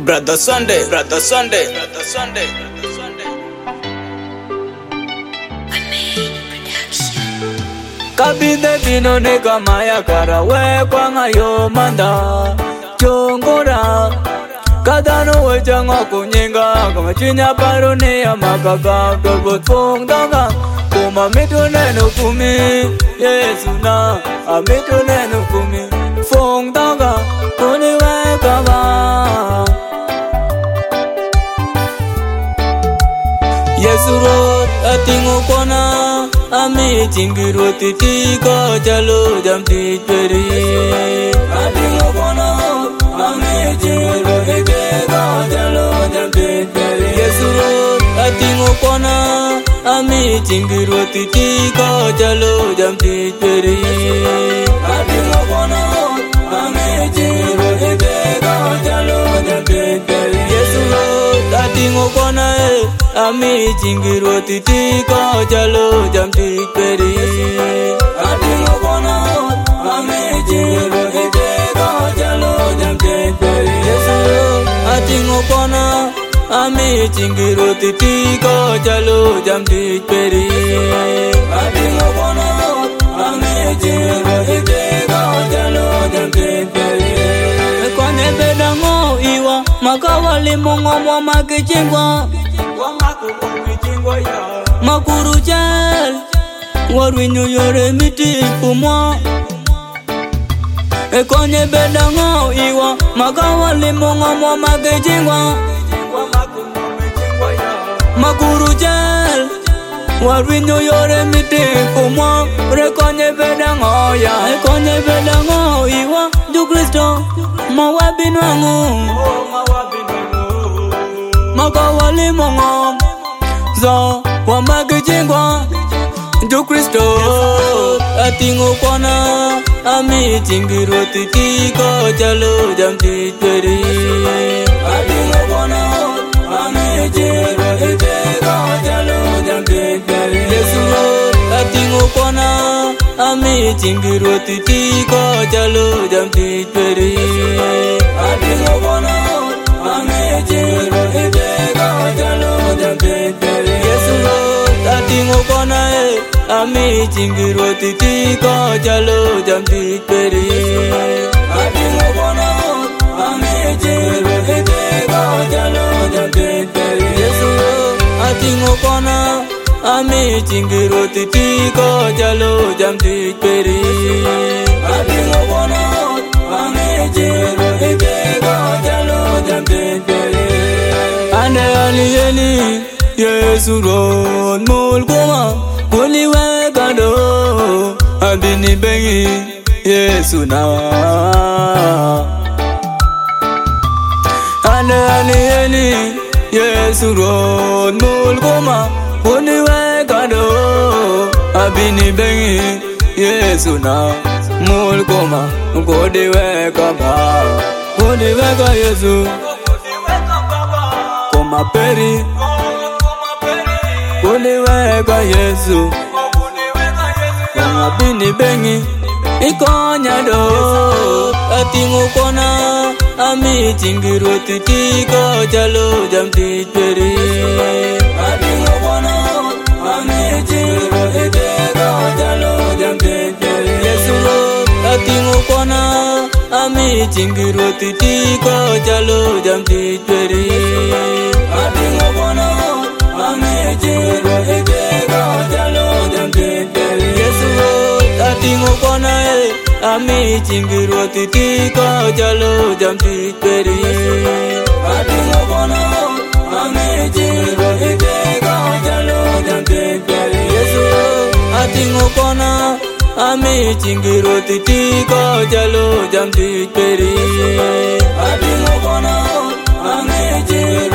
Brother Sunday, Brother Sunday, Brother Sunday, Brother Sunday. Kabinde bino ne kamaya kara we kwanga yo manda chongora kadano we changa kunyenga kama chinya paro ne amakaga dogo tongdanga kuma mitu neno kumi Yesu na amitu neno kumi fongdanga kuni we kama Yesu rot atingo kona ami chingiro titi ko chalo jam titperi atingo kona ami chingiro titi ko chalo jam titperi Yesu rot atingo kona ami chingiro titi ko chalo jam titperi atingo kona ami chingiro titi ko chalo jam titperi Yesu rot atingo kona ami chingiro titi ko chalo jam titperi atingo kona ami chingiro titi ko chalo jam titperi Yesu atingo kona ami chingiro titi ko chalo jam titperi atingo kona ami chingiro titi ko chalo jam titperi kone bedango iwa makawali mongomo makijingwa Makuru jal Warwinyo yore miti kumwa Ekonye bedango iwa Makawali mongomo magejingwa Makuru jal Warwinyo yore miti kumwa Rekonye bedango ya Ekonye bedango iwa Du Kristo Mawabinwangu Makawali mongom Zo wamagijingwa Du Kristo atingo kona ami chingiro titi ko chalo jam titperi atingo kona ami chingiro titi ko chalo jam titperi Yesu atingo kona ami chingiro titi ko chalo jam titperi atingo kona ami chingiro titi ko chalo jam titperi Yesu atingo kona ami chingiro titi ko chalo jam titperi atingo kona ami chingiro titi ko chalo jam titperi Yesu atingo kona ami chingiro titi ko chalo jam titperi atingo kona ami chingiro titi ko chalo jam titperi ane aliyeni Yesu ron mulkuma kuliwe kado abini bengi Yesu na ane aliyeni Yesu ron mulkuma kuliwe kado abini bengi Yesu na mulkuma kuliwe kaba kuliwe ka Yesu koma peri kuliweka Yesu Wangabini bengi ikonya do atingo kona ami chingiro titi ko chalo jam titperi atingo kona ami chingiro titi ko chalo jam titperi Yesu atingo kona ami chingiro titi ko chalo jam titperi atingo kona ami chingiro titi ko chalo jam titperi Yesu atingo kona ami chingiro titi ko chalo jam titperi atingo kona ami chingiro titi ko chalo jam titperi Yesu atingo kona ami chingiro titi ko chalo jam titperi atingo kona ami chingiro